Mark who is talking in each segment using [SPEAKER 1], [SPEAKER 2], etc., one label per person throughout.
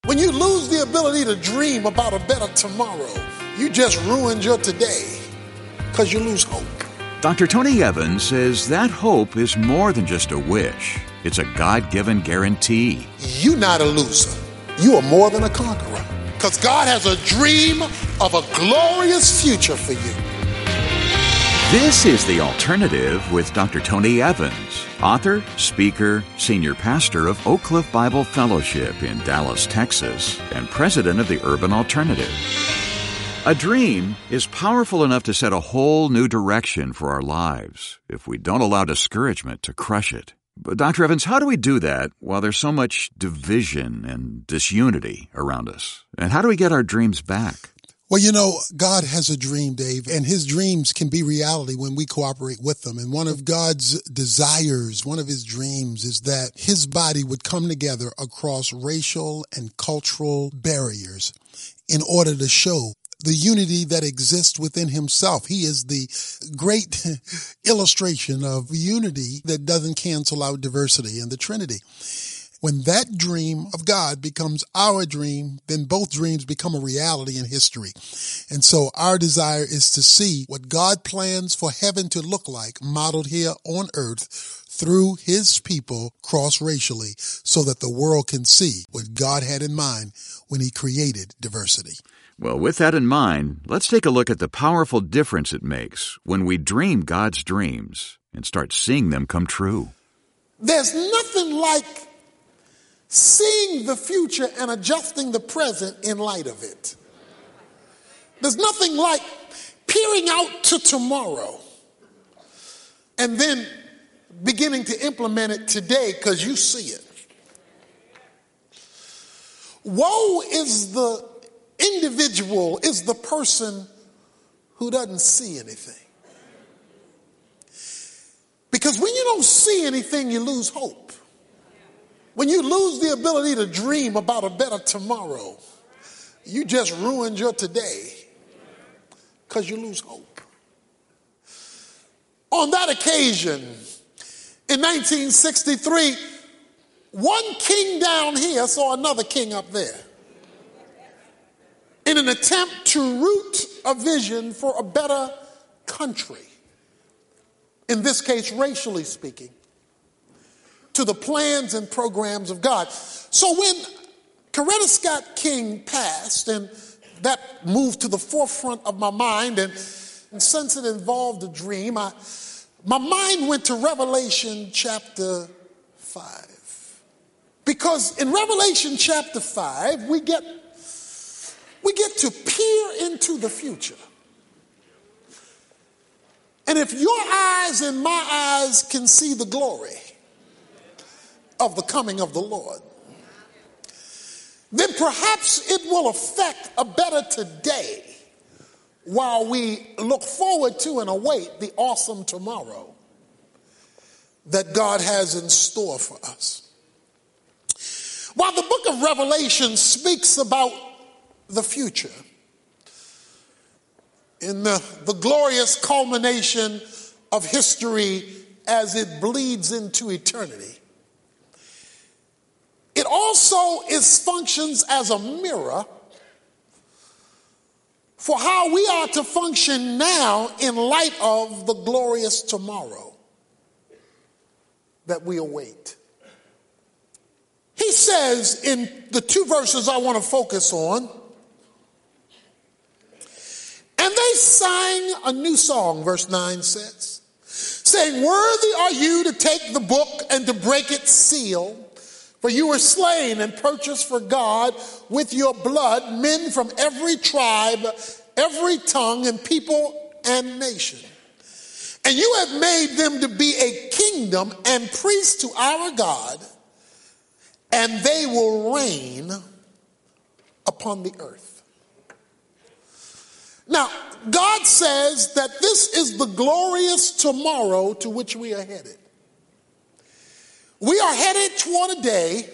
[SPEAKER 1] When you lose the ability to dream about a better tomorrow, you just ruined your today because you lose hope.
[SPEAKER 2] Dr. Tony Evans says that hope is more than just a wish. It's a God-given guarantee.
[SPEAKER 1] You're not a loser. You are more than a conqueror because God has a dream of a glorious future for you.
[SPEAKER 2] This is The Alternative with Dr. Tony Evans, author, speaker, senior pastor of Oak Cliff Bible Fellowship in Dallas, Texas, and president of the Urban Alternative. A dream is powerful enough to set a whole new direction for our lives if we don't allow discouragement to crush it. But Dr. Evans, how do we do that while there's so much division and disunity around us? And how do we get our dreams back?
[SPEAKER 1] Well, you know, God has a dream, Dave, and his dreams can be reality when we cooperate with them. And one of God's desires, one of his dreams is that his body would come together across racial and cultural barriers in order to show the unity that exists within himself. He is the great illustration of unity that doesn't cancel out diversity in the Trinity. When that dream of God becomes our dream, then both dreams become a reality in history. And so our desire is to see what God plans for heaven to look like modeled here on earth through his people cross-racially so that the world can see what God had in mind when he created diversity.
[SPEAKER 2] Well, with that in mind, let's take a look at the powerful difference it makes when we dream God's dreams and start seeing them come true.
[SPEAKER 1] There's nothing like seeing the future and adjusting the present in light of it. There's nothing like peering out to tomorrow and then beginning to implement it today because you see it. Woe is the individual, is the person who doesn't see anything. Because when you don't see anything, you lose hope. When you lose the ability to dream about a better tomorrow, you just ruined your today because you lose hope. On that occasion, in 1963, one king down here saw another king up there in an attempt to root a vision for a better country, in this case, racially speaking, to the plans and programs of God. So when Coretta Scott King passed, and that moved to the forefront of my mind, and since it involved a dream, my mind went to Revelation chapter 5. Because in Revelation chapter 5, we get to peer into the future. And if your eyes and my eyes can see the glory of the coming of the Lord, then perhaps it will affect a better today while we look forward to and await the awesome tomorrow that God has in store for us. While the book of Revelation speaks about the future in the glorious culmination of history as it bleeds into eternity, it also functions as a mirror for how we are to function now in light of the glorious tomorrow that we await. He says in the two verses I want to focus on, and they sang a new song, verse 9 says, saying, "Worthy are you to take the book and to break its seal, for you were slain and purchased for God with your blood men from every tribe, every tongue and people and nation. And you have made them to be a kingdom and priests to our God, and they will reign upon the earth." Now, God says that this is the glorious tomorrow to which we are headed. We are headed toward a day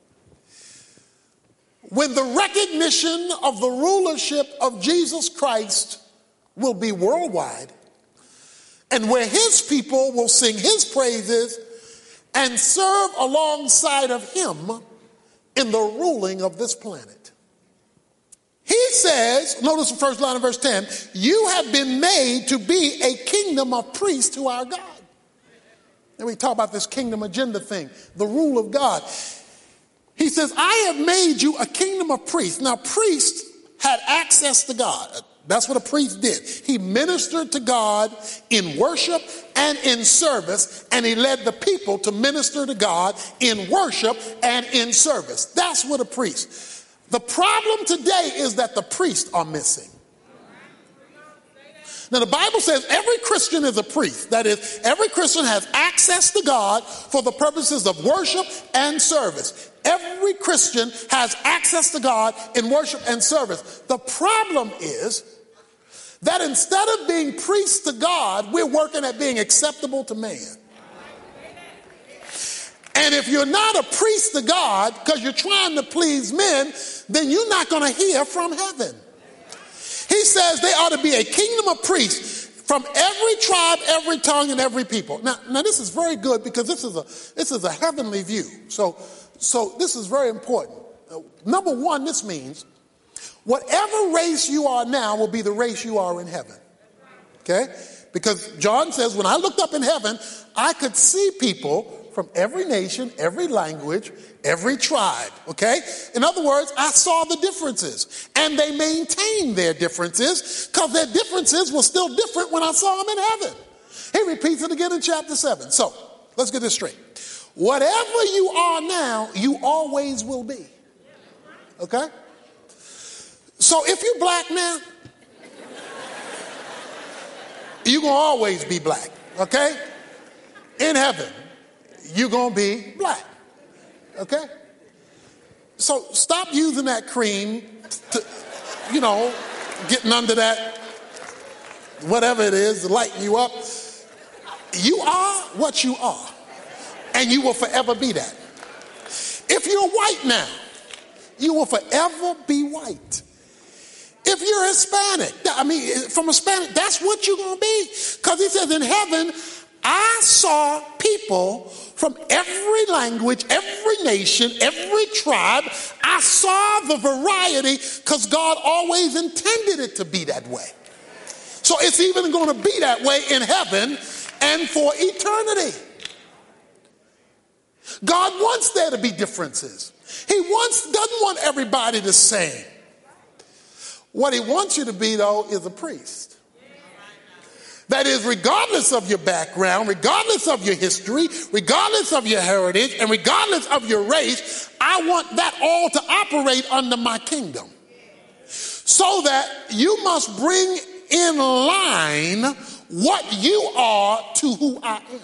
[SPEAKER 1] when the recognition of the rulership of Jesus Christ will be worldwide, and where his people will sing his praises and serve alongside of him in the ruling of this planet. He says, notice the first line of verse 10, you have been made to be a kingdom of priests to our God. And we talk about this kingdom agenda thing, the rule of God. He says, I have made you a kingdom of priests. Now, priests had access to God. That's what a priest did. He ministered to God in worship and in service, and he led the people to minister to God in worship and in service. That's what a priest. The problem today is that the priests are missing. Now, the Bible says every Christian is a priest. That is, every Christian has access to God for the purposes of worship and service. Every Christian has access to God in worship and service. The problem is that instead of being priests to God, we're working at being acceptable to man. And if you're not a priest to God because you're trying to please men, then you're not going to hear from heaven. He says they ought to be a kingdom of priests from every tribe, every tongue, and every people. Now this is very good because this is a heavenly view. So this is very important. Number one, this means whatever race you are now will be the race you are in heaven. Okay? Because John says, when I looked up in heaven, I could see people from every nation, every language, every tribe. Okay? In other words, I saw the differences. And they maintained their differences because their differences were still different when I saw them in heaven. He repeats it again in chapter 7. So, let's get this straight. Whatever you are now, you always will be. Okay? So if you're black now, you're going to always be black. Okay? In heaven, you're going to be black. Okay? So stop using that cream to, getting under that, whatever it is, to lighten you up. You are what you are. And you will forever be that. If you're white now, you will forever be white. If you're Hispanic, from Hispanic, that's what you're going to be. Because he says in heaven, I saw people from every language, every nation, every tribe. I saw the variety because God always intended it to be that way. So it's even going to be that way in heaven and for eternity. God wants there to be differences. He doesn't want everybody the same. What he wants you to be, though, is a priest. That is, regardless of your background, regardless of your history, regardless of your heritage, and regardless of your race, I want that all to operate under my kingdom. So that you must bring in line what you are to who I am.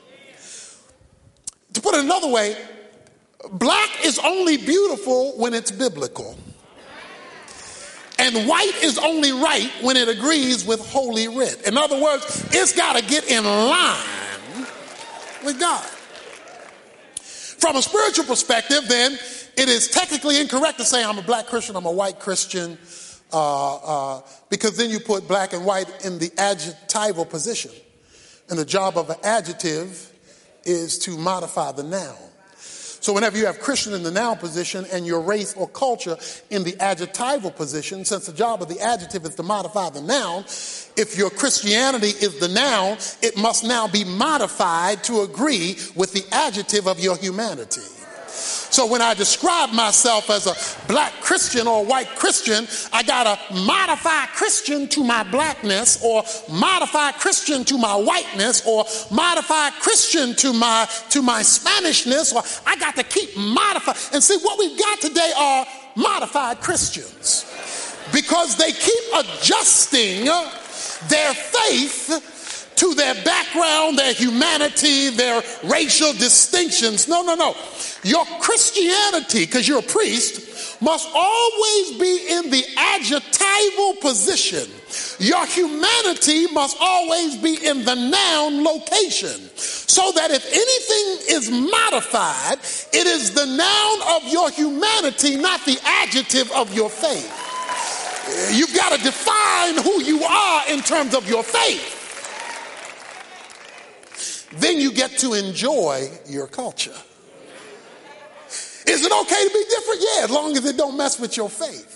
[SPEAKER 1] To put it another way, black is only beautiful when it's biblical. And white is only right when it agrees with Holy Writ. In other words, it's got to get in line with God. From a spiritual perspective, then, it is technically incorrect to say I'm a black Christian, I'm a white Christian, because then you put black and white in the adjectival position. And the job of an adjective is to modify the noun. So whenever you have Christian in the noun position and your race or culture in the adjectival position, since the job of the adjective is to modify the noun, if your Christianity is the noun, it must now be modified to agree with the adjective of your humanity. So when I describe myself as a black Christian or white Christian, I gotta modify Christian to my blackness, or modify Christian to my whiteness, or modify Christian to my Spanishness, or I got to keep modifying. And see, what we've got today are modified Christians, because they keep adjusting their faith to their background, their humanity, their racial distinctions. No. Your Christianity, because you're a priest, must always be in the adjectival position. Your humanity must always be in the noun location. So that if anything is modified, it is the noun of your humanity, not the adjective of your faith. You've got to define who you are in terms of your faith. Then you get to enjoy your culture. Is it okay to be different? Yeah, as long as it don't mess with your faith.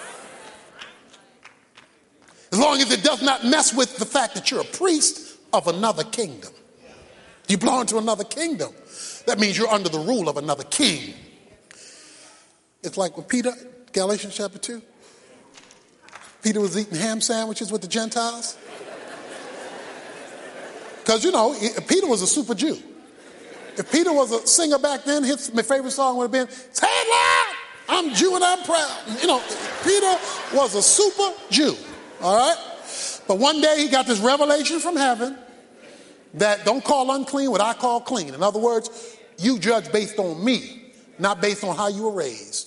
[SPEAKER 1] As long as it does not mess with the fact that you're a priest of another kingdom. You belong to another kingdom. That means you're under the rule of another king. It's like with Peter, Galatians chapter 2. Peter was eating ham sandwiches with the Gentiles. Because, Peter was a super Jew. If Peter was a singer back then, my favorite song would have been, "Say it loud, I'm Jew and I'm proud." Peter was a super Jew, all right? But one day he got this revelation from heaven that don't call unclean what I call clean. In other words, you judge based on me, not based on how you were raised.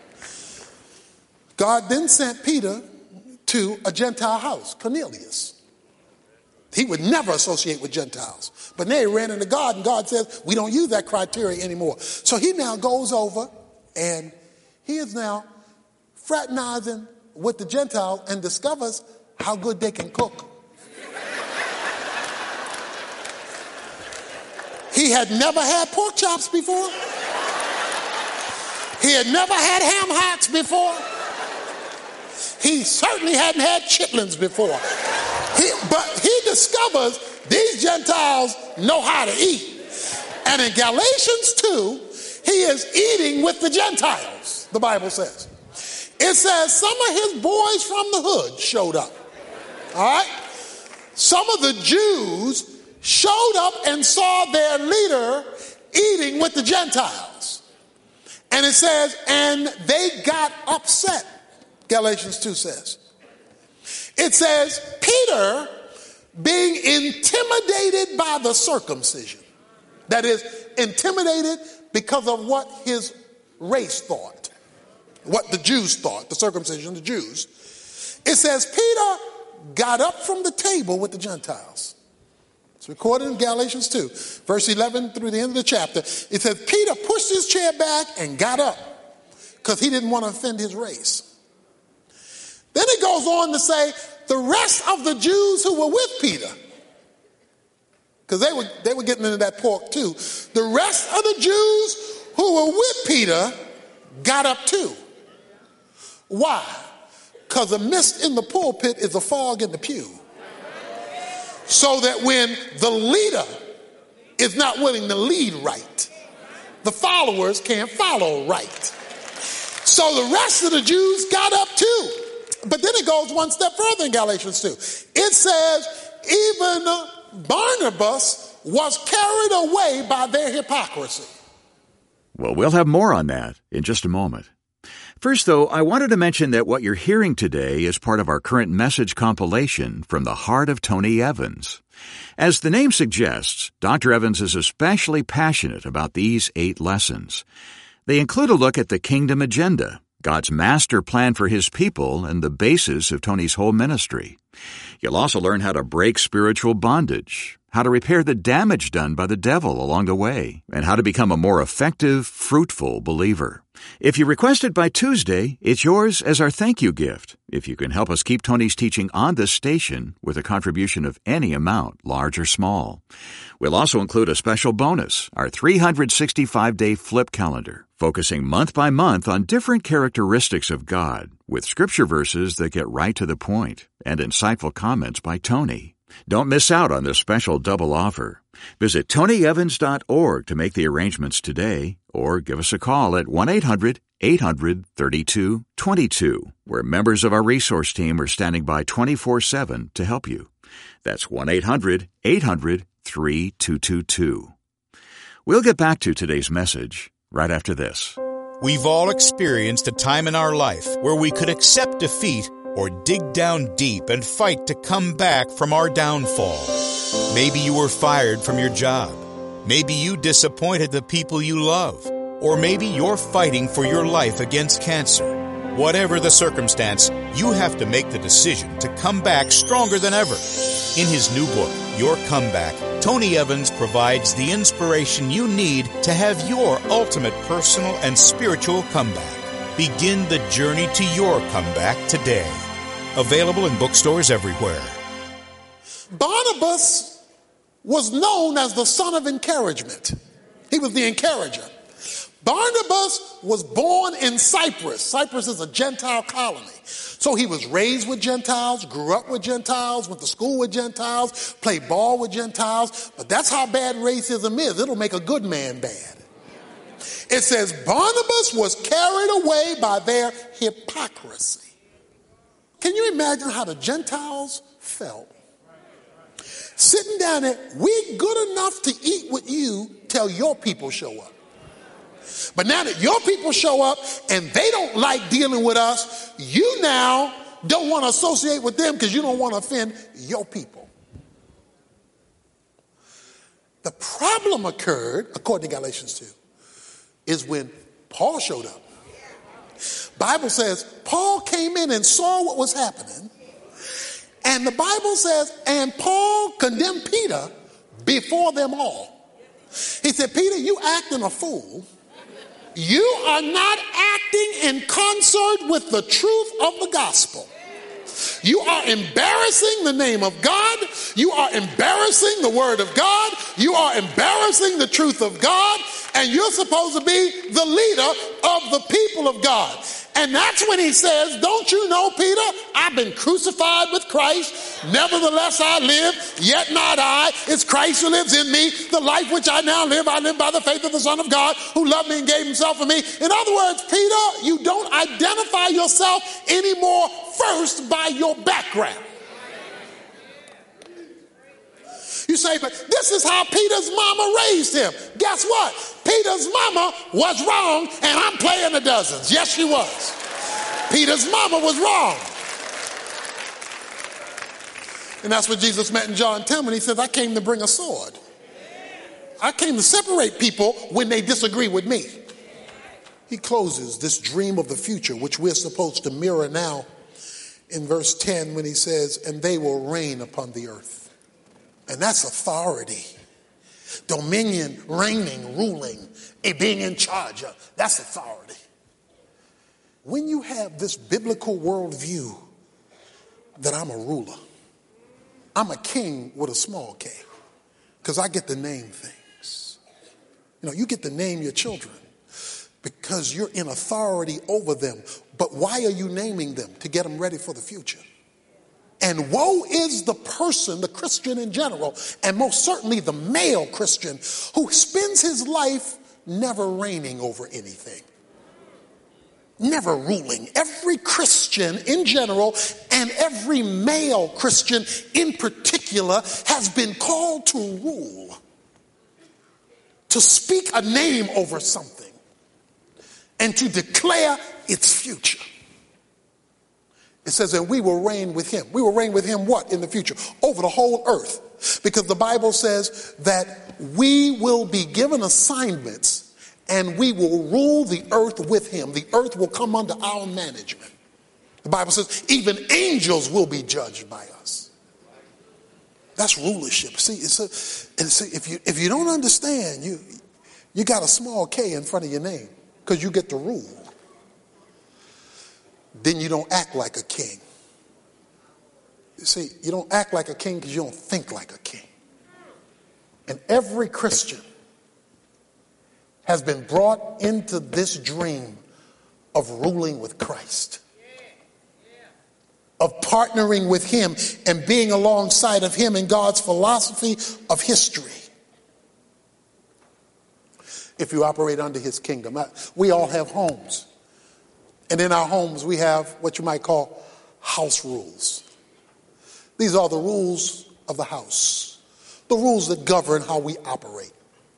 [SPEAKER 1] God then sent Peter to a Gentile house, Cornelius. He would never associate with Gentiles. But then he ran into God, and God says, we don't use that criteria anymore. So he now goes over, and he is now fraternizing with the Gentiles and discovers how good they can cook. He had never had pork chops before. He had never had ham hocks before. He certainly hadn't had chitlins before. But he discovers these Gentiles know how to eat. And in Galatians 2, he is eating with the Gentiles, the Bible says. It says some of his boys from the hood showed up. All right? Some of the Jews showed up and saw their leader eating with the Gentiles. And it says, and they got upset, Galatians 2 says. It says, Peter being intimidated by the circumcision. That is, intimidated because of what his race thought. What the Jews thought, the circumcision, the Jews. It says, Peter got up from the table with the Gentiles. It's recorded in Galatians 2, verse 11 through the end of the chapter. It says, Peter pushed his chair back and got up because he didn't want to offend his race. Then it goes on to say, the rest of the Jews who were with Peter, because they were getting into that pork too. The rest of the Jews who were with Peter got up too. Why? Because a mist in the pulpit is a fog in the pew. So that when the leader is not willing to lead right, the followers can't follow right. So the rest of the Jews got up too. But then it goes one step further in Galatians 2. It says, even Barnabas was carried away by their hypocrisy.
[SPEAKER 2] Well, we'll have more on that in just a moment. First, though, I wanted to mention that what you're hearing today is part of our current message compilation from the heart of Tony Evans. As the name suggests, Dr. Evans is especially passionate about these 8 lessons. They include a look at the kingdom agenda, God's master plan for his people, and the basis of Tony's whole ministry. You'll also learn how to break spiritual bondage, how to repair the damage done by the devil along the way, and how to become a more effective, fruitful believer. If you request it by Tuesday, it's yours as our thank you gift, if you can help us keep Tony's teaching on this station with a contribution of any amount, large or small. We'll also include a special bonus, our 365-day flip calendar, focusing month by month on different characteristics of God, with scripture verses that get right to the point, and insightful comments by Tony. Don't miss out on this special double offer. Visit tonyevans.org to make the arrangements today, or give us a call at 1-800-800-3222, where members of our resource team are standing by 24/7 to help you. That's 1-800-800-3222. We'll get back to today's message right after this.
[SPEAKER 3] We've all experienced a time in our life where we could accept defeat or dig down deep and fight to come back from our downfall. Maybe you were fired from your job. Maybe you disappointed the people you love. Or maybe you're fighting for your life against cancer. Whatever the circumstance, you have to make the decision to come back stronger than ever. In his new book, Your Comeback, Tony Evans provides the inspiration you need to have your ultimate personal and spiritual comeback. Begin the journey to your comeback today. Available in bookstores everywhere.
[SPEAKER 1] Barnabas was known as the son of encouragement. He was the encourager. Barnabas was born in Cyprus. Cyprus is a Gentile colony. So he was raised with Gentiles, grew up with Gentiles, went to school with Gentiles, played ball with Gentiles. But that's how bad racism is. It'll make a good man bad. It says Barnabas was carried away by their hypocrisy. Can you imagine how the Gentiles felt? Sitting down there, we're good enough to eat with you till your people show up. But now that your people show up and they don't like dealing with us, you now don't want to associate with them because you don't want to offend your people. The problem occurred, according to Galatians 2, is when Paul showed up. Bible says Paul came in and saw what was happening. And the Bible says, and Paul condemned Peter before them all. He said, Peter, you acting a fool. You are not acting in concert with the truth of the gospel. You are embarrassing the name of God. You are embarrassing the word of God. You are embarrassing the truth of God. And you're supposed to be the leader of the people of God. And that's when he says, don't you know, Peter, I've been crucified with Christ. Nevertheless, I live, yet not I. It's Christ who lives in me. The life which I now live, I live by the faith of the Son of God who loved me and gave himself for me. In other words, Peter, you don't identify yourself anymore first by your background. You say, but this is how Peter's mama raised him. Guess what? Peter's mama was wrong, and I'm playing the dozens. Yes, she was. Peter's mama was wrong. And that's what Jesus meant in John 10 when he says, I came to bring a sword. I came to separate people when they disagree with me. He closes this dream of the future, which we're supposed to mirror now, in verse 10 when he says, and they will reign upon the earth. And that's authority, dominion, reigning, ruling, being in charge of. That's authority. When you have this biblical worldview that I'm a ruler, I'm a king with a small k, because I get to name things. You know, you get to name your children because you're in authority over them. But why are you naming them? To get them ready for the future. And woe is the person, the Christian in general, and most certainly the male Christian, who spends his life never reigning over anything. Never ruling. Every Christian in general and every male Christian in particular has been called to rule, to speak a name over something, and to declare its future. It says that we will reign with him. We will reign with him what in the future? Over the whole earth. Because the Bible says that we will be given assignments and we will rule the earth with him. The earth will come under our management. The Bible says even angels will be judged by us. That's rulership. See, if you don't understand, you got a small K in front of your name because you get to rule. Then you don't act like a king. You see, you don't act like a king because you don't think like a king. And every Christian has been brought into this dream of ruling with Christ, of partnering with him and being alongside of him in God's philosophy of history. If you operate under his kingdom, we all have homes. And in our homes, we have what you might call house rules. These are the rules of the house, the rules that govern how we operate.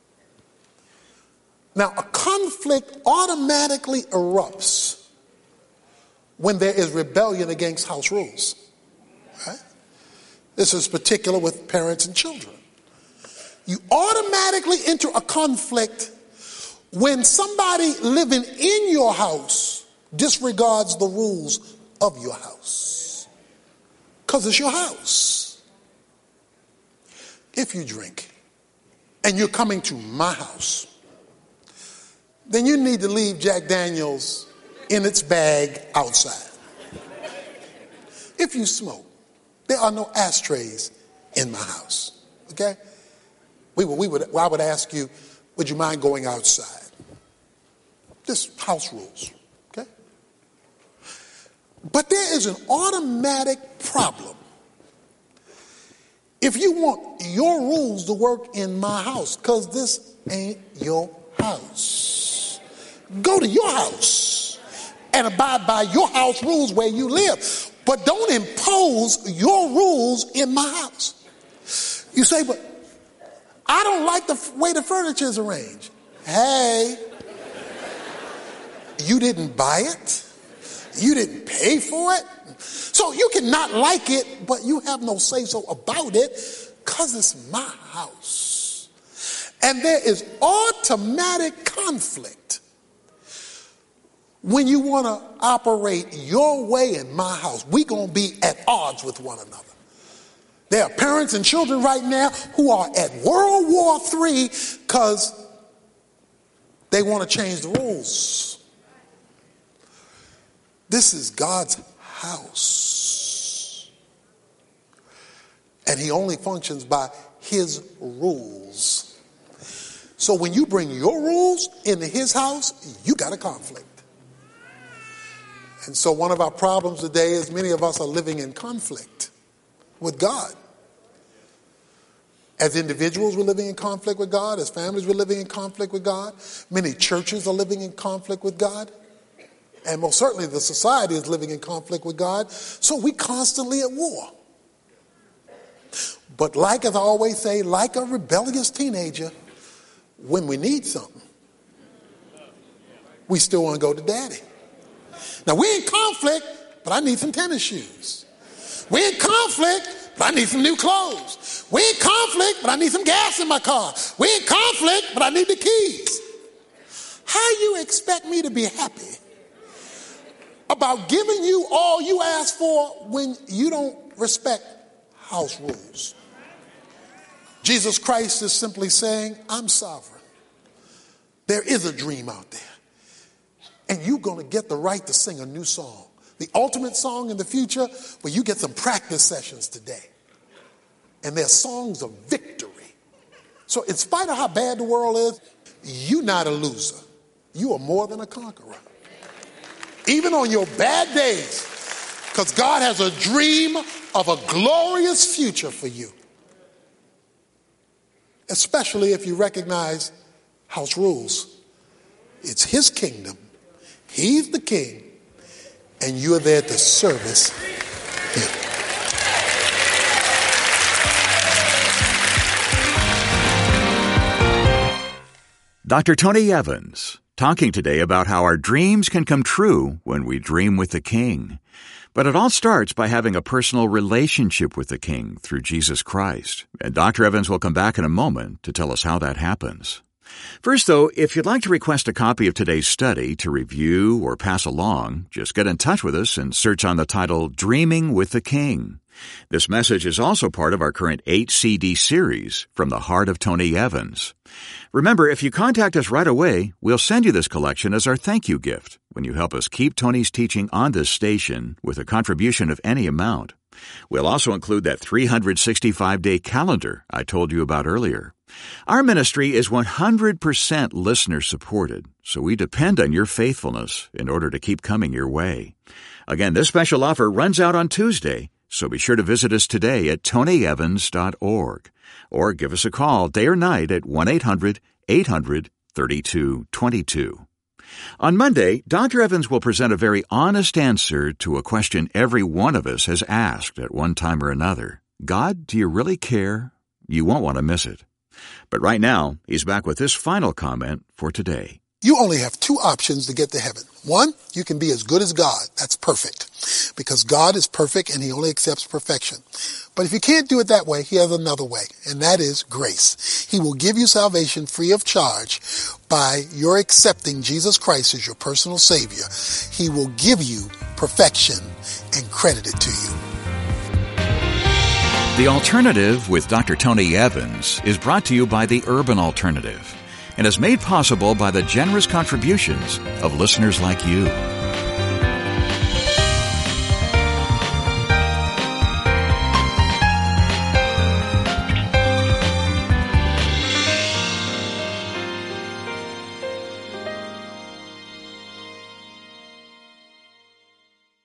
[SPEAKER 1] Now, a conflict automatically erupts when there is rebellion against house rules. Right? This is particular with parents and children. You automatically enter a conflict when somebody living in your house disregards the rules of your house. Because it's your house. If you drink and you're coming to my house, then you need to leave Jack Daniels in its bag outside. If you smoke, there are no ashtrays in my house. Okay? I would ask you, would you mind going outside? Just house rules, okay? But there is an automatic problem. If you want your rules to work in my house, because this ain't your house. Go to your house and abide by your house rules where you live. But don't impose your rules in my house. You say, but I don't like the way the furniture is arranged. Hey, you didn't buy it. You didn't pay for it. So you can not like it, but you have no say-so about it because it's my house. And there is automatic conflict when you want to operate your way in my house. We're going to be at odds with one another. There are parents and children right now who are at World War III because they want to change the rules. This is God's house. And he only functions by his rules. So when you bring your rules into his house, you got a conflict. And so one of our problems today is many of us are living in conflict with God. As individuals, we're living in conflict with God. As families, we're living in conflict with God. Many churches are living in conflict with God. And most certainly the society is living in conflict with God. So we're constantly at war. But like, as I always say, like a rebellious teenager, when we need something, we still want to go to daddy. Now, we're in conflict, but I need some tennis shoes. We're in conflict, but I need some new clothes. We're in conflict, but I need some gas in my car. We're in conflict, but I need the keys. How you expect me to be happy about giving you all you ask for when you don't respect house rules? Jesus Christ is simply saying, I'm sovereign. There is a dream out there. And you're going to get the right to sing a new song. The ultimate song in the future, where you get some practice sessions today. And they're songs of victory. So in spite of how bad the world is, you're not a loser. You are more than a conqueror. Even on your bad days, because God has a dream of a glorious future for you. Especially if you recognize house rules. It's his kingdom. He's the king. And you're there to service him.
[SPEAKER 2] Dr. Tony Evans, talking today about how our dreams can come true when we dream with the King. But it all starts by having a personal relationship with the King through Jesus Christ. And Dr. Evans will come back in a moment to tell us how that happens. First, though, if you'd like to request a copy of today's study to review or pass along, just get in touch with us and search on the title Dreaming with the King. This message is also part of our current 8-CD series, From the Heart of Tony Evans. Remember, if you contact us right away, we'll send you this collection as our thank you gift when you help us keep Tony's teaching on this station with a contribution of any amount. We'll also include that 365-day calendar I told you about earlier. Our ministry is 100% listener-supported, so we depend on your faithfulness in order to keep coming your way. Again, this special offer runs out on Tuesday, so be sure to visit us today at tonyevans.org or give us a call day or night at 1-800-800-3222. On Monday, Dr. Evans will present a very honest answer to a question every one of us has asked at one time or another. God, do you really care? You won't want to miss it. But right now, he's back with this final comment for today.
[SPEAKER 1] You only have two options to get to heaven. One, you can be as good as God. That's perfect. Because God is perfect and he only accepts perfection. But if you can't do it that way, he has another way, and that is grace. He will give you salvation free of charge by your accepting Jesus Christ as your personal Savior. He will give you perfection and credit it to you.
[SPEAKER 2] The Alternative with Dr. Tony Evans is brought to you by the Urban Alternative and is made possible by the generous contributions of listeners like you.